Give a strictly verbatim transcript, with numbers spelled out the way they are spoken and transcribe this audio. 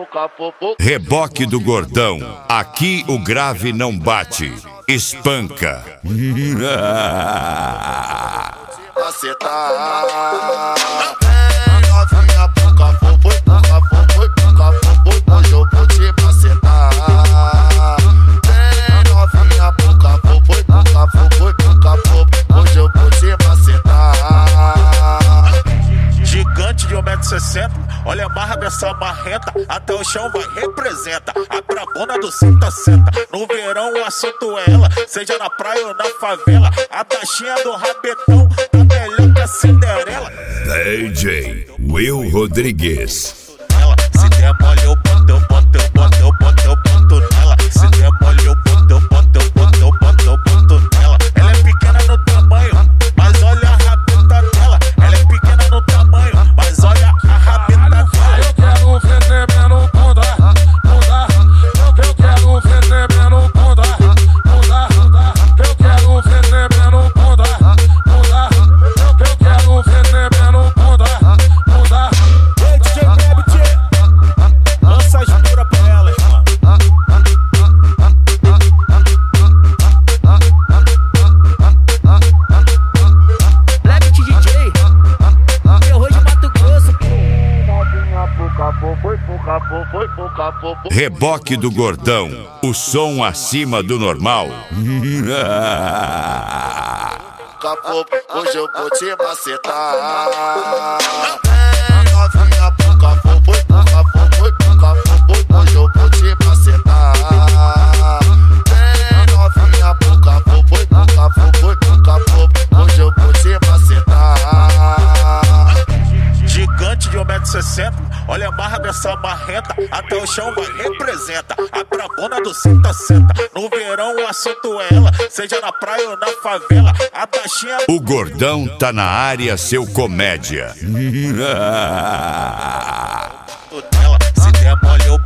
Reboque do Gordão. Aqui o grave não bate, espanca. Você tá novinha, pouca foi, pouca foi, pouca foi, hoje eu vou te macetar. Novinha, pouca foi, pouca foi, pouca foi, hoje eu vou te macetar. Gigante de um metro e sessenta, olha a barra dessa marreta, até o chão vai, representa a brabona do senta-senta. No verão o assunto é ela, seja na praia ou na favela, a baixinha do rabetão tá melhor que a Cinderela. D J Will Rodrigues. Ela, se der mole eu boto, eu boto, eu boto, eu boto, eu boto nela. Se der mole eu boto, eu boto, eu boto, eu boto, eu boto nela. Ela é pequena no tamanho, mas olha a rabeta dela. Ela é pequena no tamanho, mas olha a rabeta dela. Eu quero ver tremendo bunda, bunda. Eu quero ver tremendo bunda, bunda. Eu quero ver tremendo bunda, bunda. Eu quero ver tremendo bunda, bunda. Ei, D J Rabbit, lança as pura pra elas, mano. Rabbit D J, terror de Mato Grosso. Reboque do Gordão. O som acima do normal. Hoje eu vou te macetar. Novinha, pouca foi, pouca foi, pouca foi, hoje eu vou te macetar. Novinha, pouca foi, pouca foi, pouca foi, hoje eu vou te macetar. Gigante de um metro e sessenta, olha a barra dessa marreta, até o chão vai, representa a brabona do senta-senta. No verão o assunto é ela, seja na praia ou na favela, a baixinha. O Gordão tá na área, seu comédia. Ela, se der mole eu